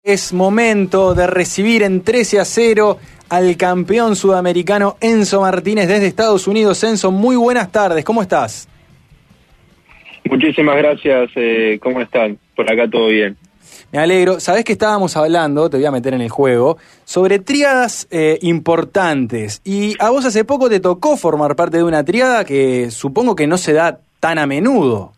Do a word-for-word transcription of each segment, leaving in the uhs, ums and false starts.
Es momento de recibir en trece a cero al campeón sudamericano Enzo Martínez desde Estados Unidos. Enzo, muy buenas tardes, ¿cómo estás? Muchísimas gracias, eh, ¿cómo están? Por acá todo bien. Me alegro. Sabés que estábamos hablando, te voy a meter en el juego, sobre tríadas eh, importantes. Y a vos hace poco te tocó formar parte de una tríada que supongo que no se da tan a menudo.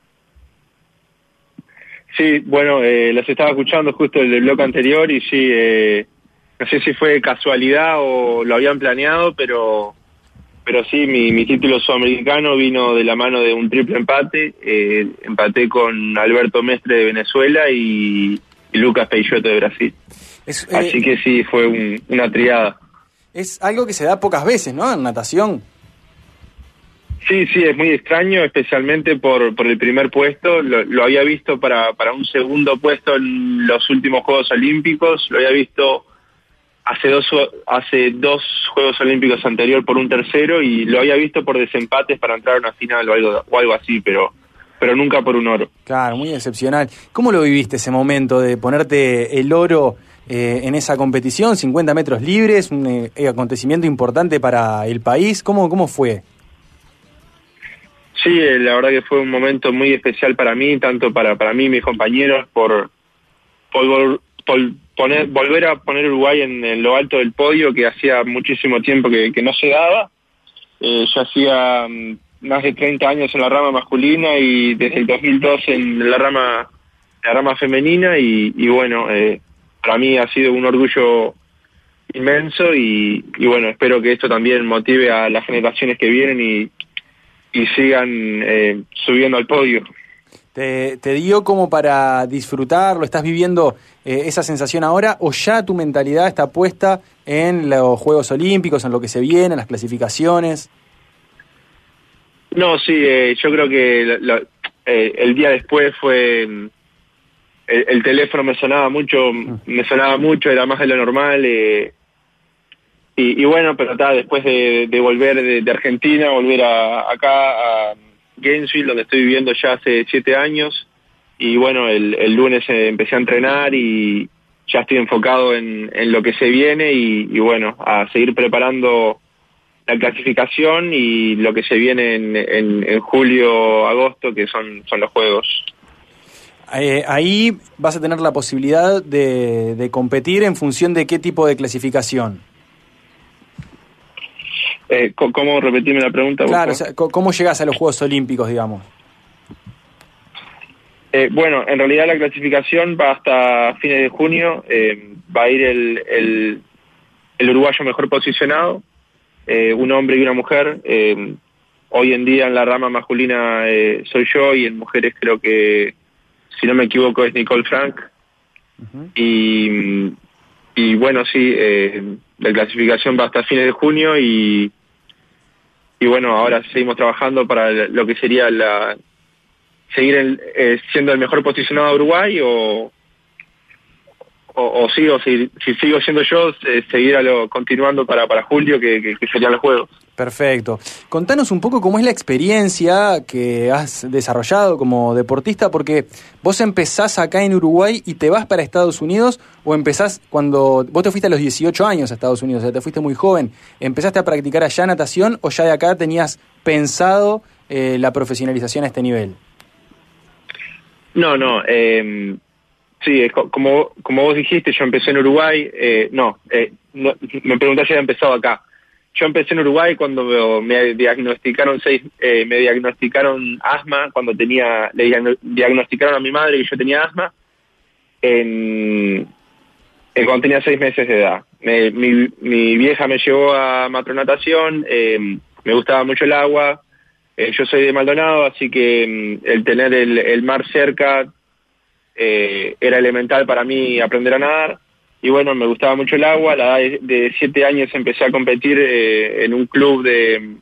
Sí, bueno, eh, las estaba escuchando justo el del bloque anterior y sí, eh, no sé si fue casualidad o lo habían planeado, pero pero sí, mi, mi título sudamericano vino de la mano de un triple empate. Eh, empaté con Alberto Mestre de Venezuela y, y Lucas Peixoto de Brasil. Es, eh, Así que sí, fue un, una triada. Es algo que se da pocas veces, ¿no? En natación. Sí, sí, es muy extraño, especialmente por, por el primer puesto. Lo, lo había visto para, para un segundo puesto en los últimos Juegos Olímpicos. Lo había visto hace dos, hace dos Juegos Olímpicos anterior por un tercero y lo había visto por desempates para entrar a una final o algo, o algo así, pero, pero nunca por un oro. Claro, muy excepcional. ¿Cómo lo viviste ese momento de ponerte el oro eh, en esa competición? cincuenta metros libres, un eh, acontecimiento importante para el país. ¿Cómo, cómo fue? Sí, la verdad que fue un momento muy especial para mí, tanto para, para mí y mis compañeros, por, por, por poner, volver a poner Uruguay en, en lo alto del podio, que hacía muchísimo tiempo que, que no se daba. Eh, yo hacía um, más de treinta años en la rama masculina y desde el dos mil dos en la rama, la rama femenina y, y bueno, eh, para mí ha sido un orgullo inmenso y, y bueno, espero que esto también motive a las generaciones que vienen y y sigan eh, subiendo al podio. ¿Te, te dio como para disfrutarlo? ¿Estás viviendo eh, esa sensación ahora o ya tu mentalidad está puesta en los Juegos Olímpicos, en lo que se viene, en las clasificaciones? No, sí, eh, yo creo que lo, lo, eh, el día después fue... El, el teléfono me sonaba mucho, mm. me sonaba mucho, era más de lo normal, eh, Y, y bueno, pero está, después de, de volver de, de Argentina, volver a, acá a Gainesville, donde estoy viviendo ya hace siete años, y bueno, el, el lunes empecé a entrenar y ya estoy enfocado en, en lo que se viene y, y bueno, a seguir preparando la clasificación y lo que se viene en, en, en julio, agosto, que son, son los Juegos. Eh, ahí vas a tener la posibilidad de, de competir en función de qué tipo de clasificación. Eh, ¿Cómo repetirme la pregunta? Claro, o sea, ¿cómo llegas a los Juegos Olímpicos, digamos? Eh, bueno, en realidad la clasificación va hasta fines de junio, eh, va a ir el, el, el uruguayo mejor posicionado, eh, un hombre y una mujer. Eh, hoy en día en la rama masculina eh, soy yo y en mujeres creo que, si no me equivoco, es Nicole Frank. Uh-huh. Y, y bueno, sí, eh, la clasificación va hasta fines de junio y Y bueno, ahora seguimos trabajando para lo que sería la seguir el, eh, siendo el mejor posicionado de Uruguay o, o, o sigo, si, si sigo siendo yo, eh, seguir a lo, continuando para, para julio, que, que, que serían los Juegos. Perfecto. Contanos un poco cómo es la experiencia que has desarrollado como deportista, porque vos empezás acá en Uruguay y te vas para Estados Unidos, o empezás cuando vos te fuiste a los dieciocho años a Estados Unidos, o sea, te fuiste muy joven. ¿Empezaste a practicar allá natación o ya de acá tenías pensado eh, la profesionalización a este nivel? No, no, eh, sí, como, como vos dijiste, yo empecé en Uruguay, eh, no, eh, no, me preguntás si había empezado acá. Yo empecé en Uruguay cuando me diagnosticaron seis, eh, me diagnosticaron asma, cuando tenía, le diagnosticaron a mi madre que yo tenía asma, en, en cuando tenía seis meses de edad. Me, mi, mi vieja me llevó a matronatación, eh, me gustaba mucho el agua, eh, yo soy de Maldonado, así que el tener el, el mar cerca eh, era elemental para mí aprender a nadar. Y bueno, me gustaba mucho el agua. A la edad de siete años empecé a competir eh, en un club de,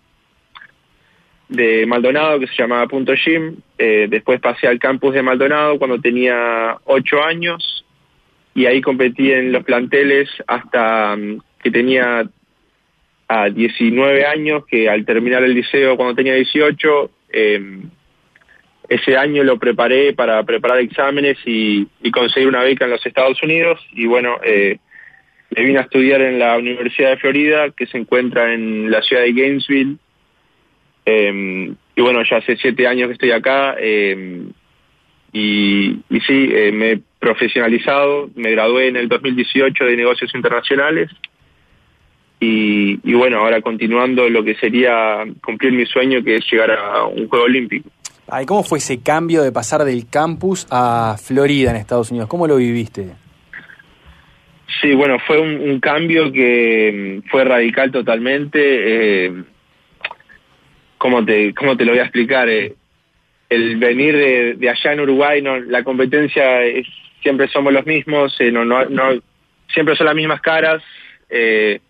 de Maldonado que se llamaba Punto Gym. Eh, después pasé al campus de Maldonado cuando tenía ocho años y ahí competí en los planteles hasta um, que tenía a diecinueve años, que al terminar el liceo cuando tenía dieciocho, eh, ese año lo preparé para preparar exámenes y, y conseguir una beca en los Estados Unidos. Y bueno, eh, me vine a estudiar en la Universidad de Florida, que se encuentra en la ciudad de Gainesville. Eh, y bueno, ya hace siete años que estoy acá. Eh, y, y sí, eh, me he profesionalizado. Me gradué en el dos mil dieciocho de Negocios Internacionales. Y, y bueno, ahora continuando lo que sería cumplir mi sueño, que es llegar a un Juego Olímpico. Ay, ¿cómo fue ese cambio de pasar del campus a Florida en Estados Unidos? ¿Cómo lo viviste? Sí, bueno, fue un, un cambio que fue radical totalmente. Eh, ¿cómo te, cómo te lo voy a explicar? Eh, el venir de, de allá en Uruguay, no, la competencia es, siempre somos los mismos, eh, no, no, no, siempre son las mismas caras. Eh,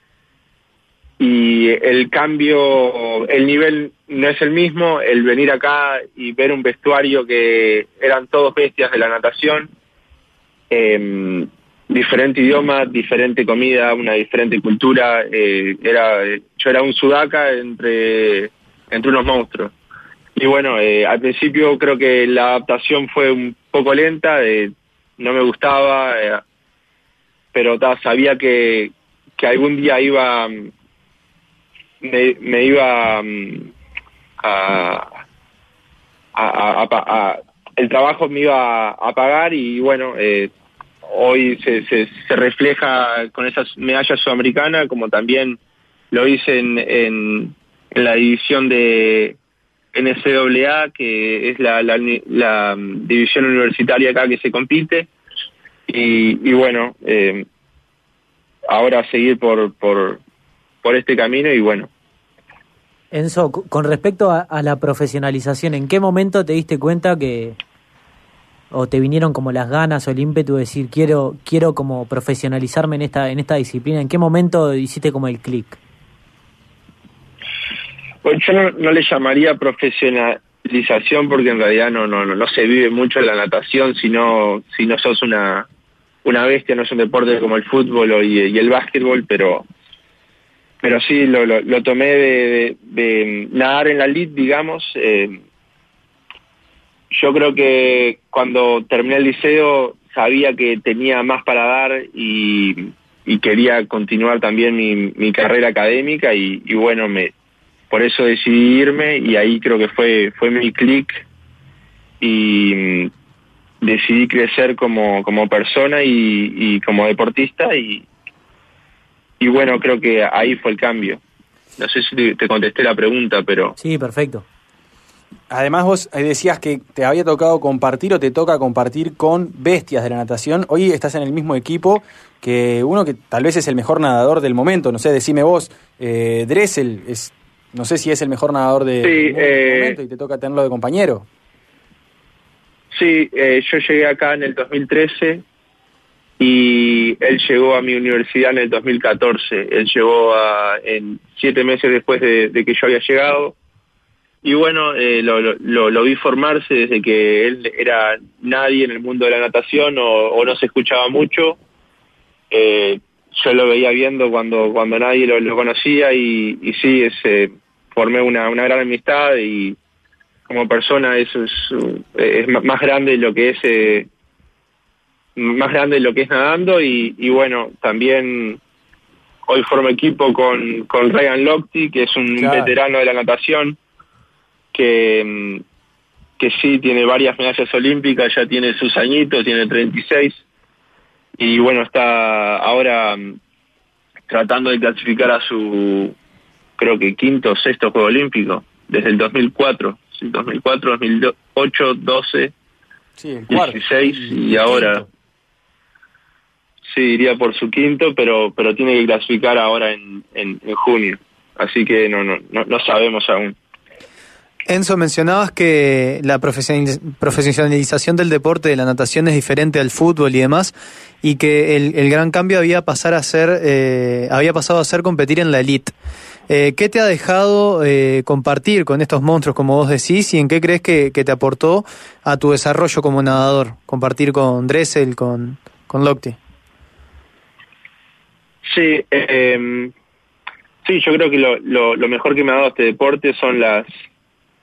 y el cambio, el nivel no es el mismo. El venir acá y ver un vestuario que eran todos bestias de la natación, eh, diferente idioma, diferente comida, una diferente cultura. Eh, era, yo era un sudaca entre, entre unos monstruos. Y bueno, eh, al principio creo que la adaptación fue un poco lenta, eh, no me gustaba, eh, pero ta, sabía que, que algún día iba, me, me iba um, a, a, a, a, a, el trabajo me iba a pagar. Y bueno, eh, hoy se, se, se refleja con esas medallas sudamericanas, como también lo hice en, en, en la división de N C A A, que es la, la, la división universitaria acá que se compite. Y, y bueno, eh, ahora seguir por, por, por este camino. Y bueno, Enzo, con respecto a, a la profesionalización, ¿en qué momento te diste cuenta que o te vinieron como las ganas o el ímpetu de decir quiero quiero como profesionalizarme en esta en esta disciplina? ¿En qué momento hiciste como el clic? Pues yo no, no le llamaría profesionalización, porque en realidad no no no, no se vive mucho en la natación, sino si no sos una una bestia. No es un deporte como el fútbol o, y, y el básquetbol, pero pero sí lo, lo, lo tomé de, de, de nadar en la elite, digamos. Eh, yo creo que cuando terminé el liceo sabía que tenía más para dar y, y quería continuar también mi, mi carrera académica. Y, y bueno, me por eso decidí irme, y ahí creo que fue fue mi clic, y mm, decidí crecer como como persona y, y como deportista. Y y bueno, creo que ahí fue el cambio. No sé si te, te contesté la pregunta, pero Sí, perfecto. Además vos decías que te había tocado compartir o te toca compartir con bestias de la natación. Hoy estás en el mismo equipo que uno que tal vez es el mejor nadador del momento. No sé, decime vos, eh, Dressel, es, no sé si es el mejor nadador de, sí, del, eh, del momento y te toca tenerlo de compañero. Sí, eh, yo llegué acá en el dos mil trece y él llegó a mi universidad en el dos mil catorce. Él llegó a, en siete meses después de, de que yo había llegado. Y bueno, eh, lo, lo, lo vi formarse desde que él era nadie en el mundo de la natación, o, o no se escuchaba mucho. Eh, yo lo veía viendo cuando cuando nadie lo, lo conocía, y, y sí, ese, formé una, una gran amistad, y como persona eso es, es más grande lo que es eh, más grande lo que es nadando. Y, y bueno, también hoy formo equipo con, con Ryan Lochte, que es un Claro. veterano de la natación, que, que sí tiene varias medallas olímpicas, ya tiene sus añitos, tiene treinta y seis, y bueno, está ahora um, tratando de clasificar a su, creo que quinto o sexto Juego Olímpico, desde el dos mil cuatro, sí, dos mil cuatro, dos mil ocho, doce, Sí, el cuarto. dieciséis, y El ahora quinto. sí iría por su quinto, pero pero tiene que clasificar ahora en, en, en junio, así que no, no no no sabemos aún. Enzo, mencionabas que la profesionalización del deporte de la natación es diferente al fútbol y demás, y que el, el gran cambio había pasar a ser, eh, había pasado a ser competir en la elite. Eh, ¿Qué te ha dejado eh, compartir con estos monstruos, como vos decís, y en qué crees que, que te aportó a tu desarrollo como nadador, compartir con Dressel, con, con Lochte? Sí, eh, sí, yo creo que lo, lo, lo mejor que me ha dado este deporte son las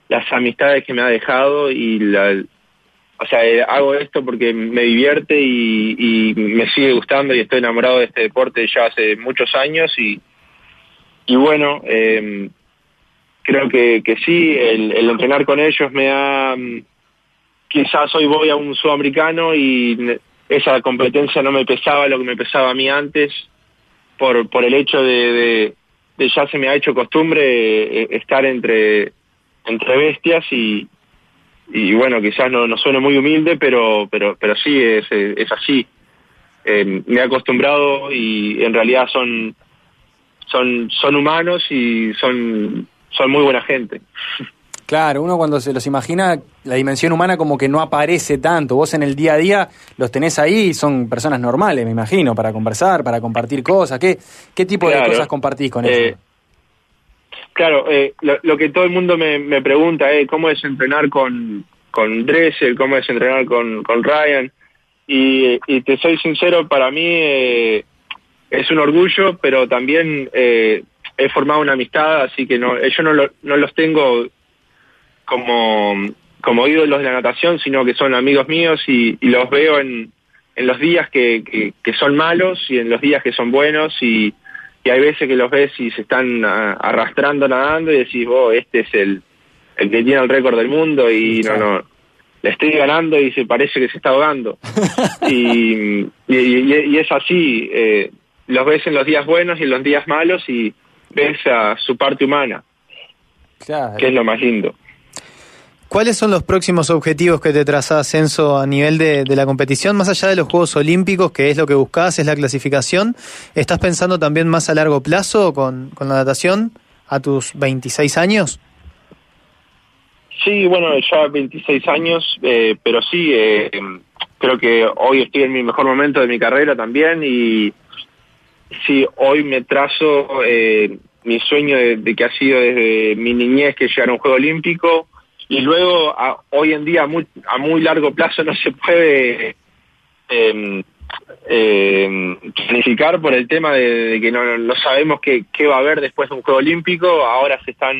las amistades que me ha dejado y la, o sea, eh, hago esto porque me divierte y, y me sigue gustando y estoy enamorado de este deporte ya hace muchos años y, y bueno, eh, creo que, que sí, el, el entrenar con ellos me da, quizás hoy voy a un sudamericano y esa competencia no me pesaba lo que me pesaba a mí antes, por, por el hecho de, de, de ya se me ha hecho costumbre eh, estar entre, entre bestias y, y bueno, quizás no, no suene muy humilde, pero, pero, pero sí, es, es así. Eh, me he acostumbrado y en realidad son, son, son humanos y son, son muy buena gente. Claro, uno cuando se los imagina, la dimensión humana como que no aparece tanto. Vos en el día a día los tenés ahí y son personas normales, me imagino, para conversar, para compartir cosas. ¿Qué, qué tipo claro. de cosas compartís con ellos? Eh, claro, eh, lo, lo que todo el mundo me, me pregunta es eh, cómo es entrenar con, con Dressel, cómo es entrenar con, con Ryan. Y, y te soy sincero, para mí eh, es un orgullo, pero también eh, he formado una amistad, así que no, yo no, lo, no los tengo como como ídolos de la natación, sino que son amigos míos y, y los veo en, en los días que, que, que son malos y en los días que son buenos y, y hay veces que los ves y se están a, arrastrando nadando y decís, oh, este es el, el que tiene el récord del mundo y no, no, le estoy ganando y se parece que se está ahogando. y, y, y, y es así, eh, los ves en los días buenos y en los días malos y ves a su parte humana, claro. que es lo más lindo. ¿Cuáles son los próximos objetivos que te trazás, Enzo, a nivel de, de la competición? Más allá de los Juegos Olímpicos, que es lo que buscás, es la clasificación, ¿estás pensando también más a largo plazo con, con la natación a tus veintiséis años? Sí, bueno, ya veintiséis años, eh, pero sí, eh, creo que hoy estoy en mi mejor momento de mi carrera también y sí, hoy me trazo eh, mi sueño de, de que ha sido desde mi niñez que llegar a un Juego Olímpico. Y luego, a, hoy en día, a muy, a muy largo plazo no se puede eh, eh, planificar por el tema de, de que no, no sabemos qué, qué va a haber después de un Juego Olímpico. Ahora se están,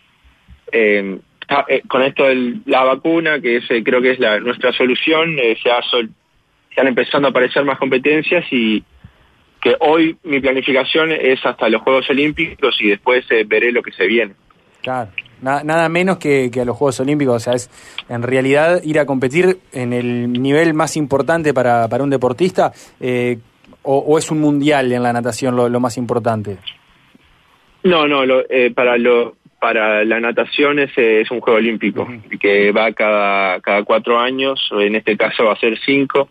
eh, eh, con esto de la vacuna, que es, eh, creo que es la, nuestra solución, eh, se, ha sol, se han empezando a aparecer más competencias y que hoy mi planificación es hasta los Juegos Olímpicos y después eh, veré lo que se viene. Claro. Nada menos que, que a los Juegos Olímpicos, o sea, es en realidad ir a competir en el nivel más importante para, para un deportista, eh, o, o es un mundial en la natación lo, lo más importante. No, no, lo, eh, para lo para la natación es, es un Juego Olímpico, uh-huh. que va cada, cada cuatro años, en este caso va a ser cinco,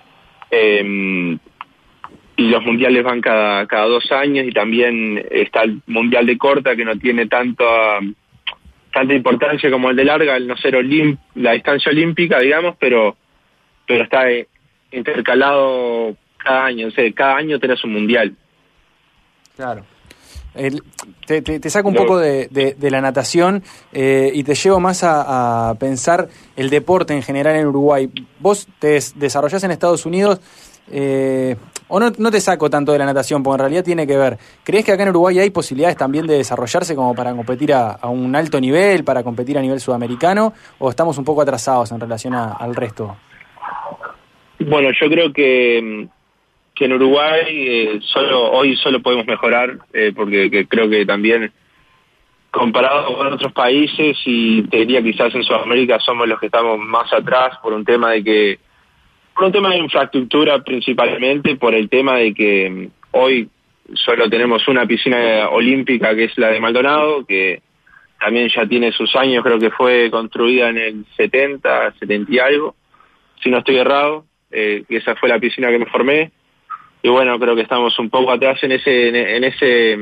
eh, y los mundiales van cada, cada dos años, y también está el mundial de corta, que no tiene tanto... Uh, tanta importancia como el de larga, el no ser olim- la distancia olímpica, digamos, pero pero está eh, intercalado cada año, o sea, cada año tenés un mundial. Claro. El, te, te, te saco un no. poco de, de, de la natación eh, y te llevo más a, a pensar el deporte en general en Uruguay. Vos te des, desarrollás en Estados Unidos, eh, o no, no te saco tanto de la natación, porque en realidad tiene que ver. ¿Crees que acá en Uruguay hay posibilidades también de desarrollarse como para competir a, a un alto nivel, para competir a nivel sudamericano, o estamos un poco atrasados en relación a, al resto? Bueno, yo creo que, que en Uruguay eh, solo hoy solo podemos mejorar, eh, porque que creo que también comparado con otros países, y te diría quizás en Sudamérica somos los que estamos más atrás por un tema de que por un tema de infraestructura principalmente, por el tema de que hoy solo tenemos una piscina olímpica que es la de Maldonado, que también ya tiene sus años, creo que fue construida en el setenta, setenta y algo, si no estoy errado, eh, y esa fue la piscina que me formé, y bueno, creo que estamos un poco atrás en ese en, en ese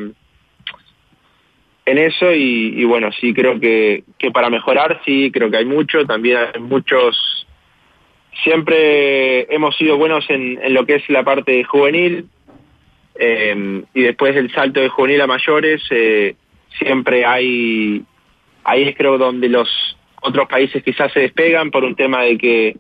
en eso, y, y bueno, sí creo que, que para mejorar, sí, creo que hay mucho, también hay muchos... Siempre hemos sido buenos en, en lo que es la parte juvenil, eh, y después del salto de juvenil a mayores, eh, siempre hay, ahí es creo donde los otros países quizás se despegan por un tema de que,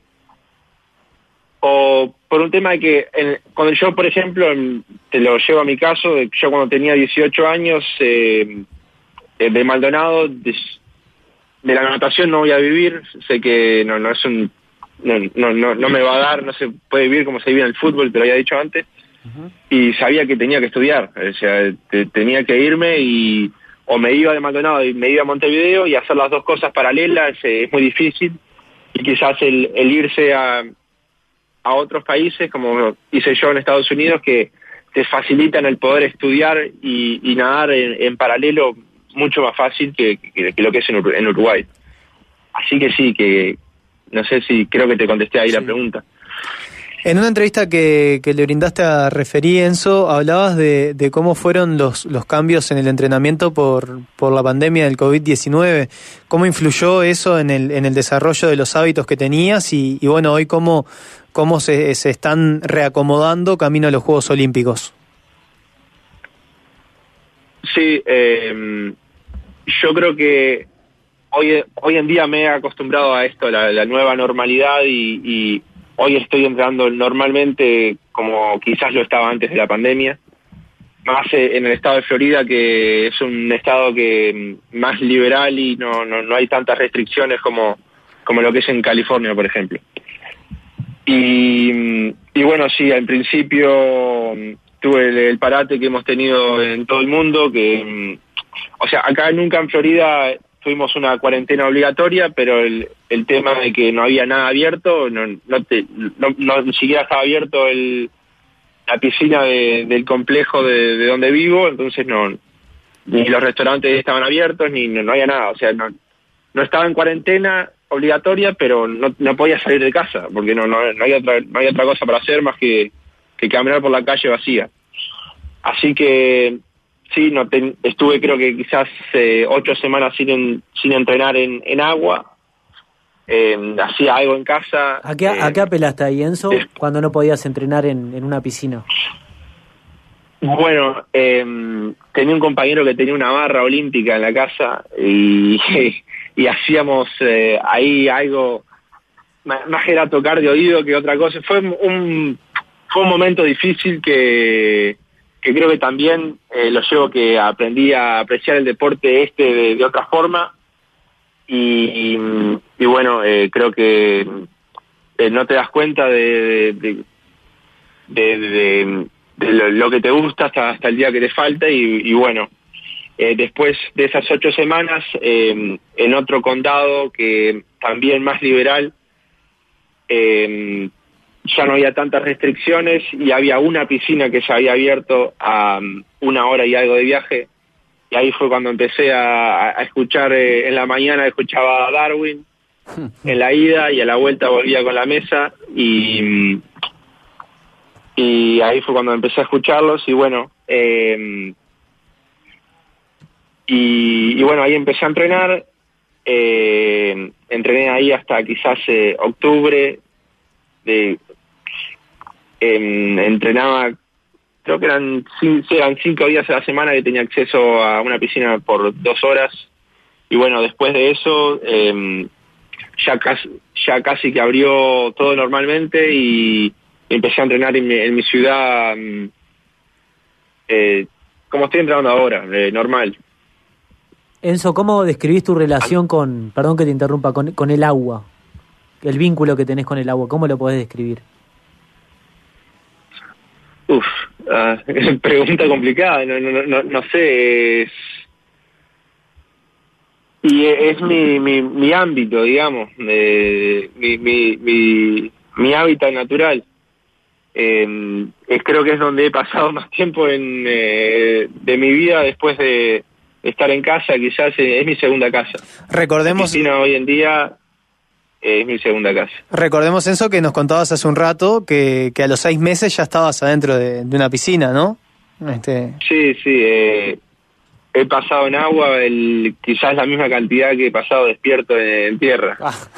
o por un tema de que, en, cuando yo por ejemplo, te lo llevo a mi caso, yo cuando tenía dieciocho años, eh, de Maldonado, des, de la natación no voy a vivir, sé que no, no es un, no, no, no, no me va a dar, no se puede vivir como se vive en el fútbol, te lo había dicho antes, uh-huh. Y sabía que tenía que estudiar, o sea, te, tenía que irme y o me iba de Maldonado y me iba a Montevideo y hacer las dos cosas paralelas es, es muy difícil, y quizás el, el irse a, a otros países, como hice yo en Estados Unidos, que te facilitan el poder estudiar y, y nadar en, en paralelo mucho más fácil que, que, que lo que es en, Ur- en Uruguay. Así que sí, que no sé si creo que te contesté ahí sí. La pregunta. En una entrevista que, que le brindaste a Referí, Enzo, hablabas de, de cómo fueron los, los cambios en el entrenamiento por, por la pandemia del covid diecinueve. ¿Cómo influyó eso en el, en el desarrollo de los hábitos que tenías? Y, y bueno, hoy cómo, cómo se, se están reacomodando camino a los Juegos Olímpicos. Sí, eh, yo creo que hoy, hoy en día me he acostumbrado a esto, la, la nueva normalidad, y, y hoy estoy entrenando normalmente como quizás lo estaba antes de la pandemia, más en el estado de Florida, que es un estado que más liberal y no, no, no hay tantas restricciones como, como lo que es en California, por ejemplo. Y, y bueno, sí, al principio tuve el, el parate que hemos tenido en todo el mundo, que, o sea, acá nunca en Florida tuvimos una cuarentena obligatoria, pero el, el tema de que no había nada abierto, no, no, te, no, no ni siquiera estaba abierto el, la piscina de, del complejo de, de donde vivo, entonces no, ni los restaurantes estaban abiertos, ni no, no había nada, o sea, no, no estaba en cuarentena obligatoria, pero no, no podía salir de casa, porque no, no, no, había otra, no había otra cosa para hacer más que, que caminar por la calle vacía. Así que sí, no ten, estuve creo que quizás eh, ocho semanas sin, en, sin entrenar en, en agua, eh, hacía algo en casa. ¿A qué, eh, ¿a qué apelaste ahí, Enzo, eh, cuando no podías entrenar en, en una piscina? Bueno, eh, tenía un compañero que tenía una barra olímpica en la casa y, y hacíamos eh, ahí algo, más, más era tocar de oído que otra cosa. Fue un, fue un momento difícil que... que creo que también eh, lo llevo que aprendí a apreciar el deporte este de, de otra forma, y, y, y bueno, eh, creo que eh, no te das cuenta de, de, de, de, de, de lo, lo que te gusta hasta, hasta el día que te falta, y, y bueno, eh, después de esas ocho semanas, eh, en otro condado que también más liberal, eh, ya no había tantas restricciones y había una piscina que se había abierto a um, una hora y algo de viaje, y ahí fue cuando empecé a, a escuchar, eh, en la mañana escuchaba a Darwin en la ida, y a la vuelta volvía con la mesa, y y ahí fue cuando empecé a escucharlos, y bueno, eh, y, y bueno, ahí empecé a entrenar, eh, entrené ahí hasta quizás eh, octubre, de eh, entrenaba, creo que eran, sí, eran cinco días a la semana que tenía acceso a una piscina por dos horas, y bueno, después de eso eh, ya casi, ya casi que abrió todo normalmente, y empecé a entrenar en mi, en mi ciudad, eh, como estoy entrenando ahora, eh, normal. Enzo, ¿cómo describís tu relación con, perdón que te interrumpa, con, con el agua? El vínculo que tenés con el agua, ¿cómo lo podés describir? Uf, uh, pregunta complicada, no, no, no, no sé, es, y es mi, mi, mi ámbito, digamos, eh, mi, mi, mi, mi hábitat natural. Eh, es, creo que es donde he pasado más tiempo en, eh, de mi vida después de estar en casa, quizás eh, es mi segunda casa. Recordemos... La piscina hoy en día es mi segunda casa. Recordemos, Enzo, que nos contabas hace un rato que, que a los seis meses ya estabas adentro de, de una piscina, ¿no? Este... Sí, sí, eh, he pasado en agua el, quizás la misma cantidad que he pasado despierto en, en tierra.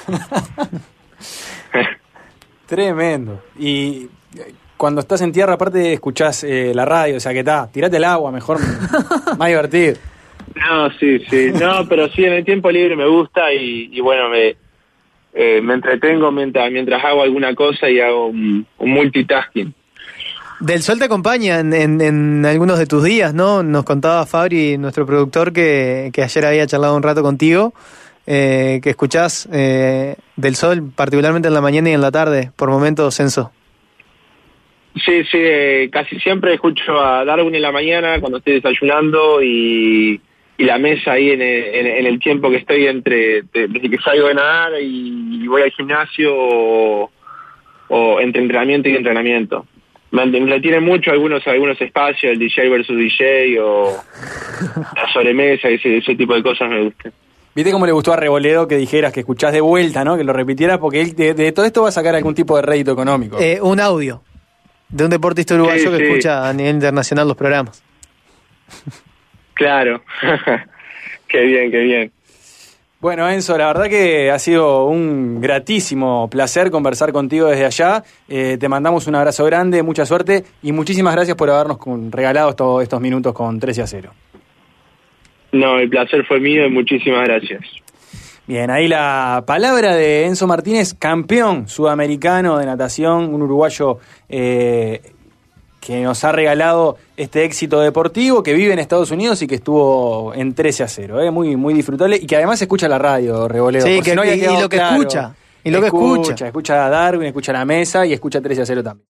Tremendo. Y cuando estás en tierra, aparte escuchás eh, la radio, o sea que está, tirate al agua, mejor, más divertido. No, sí, sí, no, pero sí, en el tiempo libre me gusta, y, y bueno, me... Eh, me entretengo mientras mientras hago alguna cosa y hago un, un multitasking. Del sol te acompaña en, en, en algunos de tus días, ¿no? Nos contaba Fabri, nuestro productor, que, que ayer había charlado un rato contigo. eh, que escuchás eh, del sol, particularmente en la mañana y en la tarde, por momentos, Enzo? Sí, sí, eh, casi siempre escucho a Darwin en la mañana cuando estoy desayunando y, y la mesa ahí en el, en, en el tiempo que estoy entre, de- desde que salgo de nadar y voy al gimnasio o, o entre entrenamiento y entrenamiento. Me me entretiene mucho algunos algunos espacios, el D J versus D J o la sobremesa, ese, ese tipo de cosas me gustan. ¿Viste cómo le gustó a Rebolledo que dijeras, que escuchás de vuelta, ¿no? Que lo repitieras, porque él de, de todo esto va a sacar algún tipo de rédito económico. Eh, un audio de un deportista uruguayo Sí, que sí. escucha a nivel internacional los programas. Claro. Qué bien, qué bien. Bueno, Enzo, la verdad que ha sido un gratísimo placer conversar contigo desde allá. Eh, te mandamos un abrazo grande, mucha suerte y muchísimas gracias por habernos con- regalado esto- estos minutos con trece a cero. No, el placer fue mío y muchísimas gracias. Bien, ahí la palabra de Enzo Martínez, campeón sudamericano de natación, un uruguayo eh, que nos ha regalado este éxito deportivo, que vive en Estados Unidos y que estuvo en trece a cero, eh, muy, muy disfrutable y que además escucha la radio, Reboleo. Sí, por si que- no había y- y quedado lo que claro. escucha, y lo que escucha. Escucha a Darwin, escucha la mesa y escucha trece a cero también.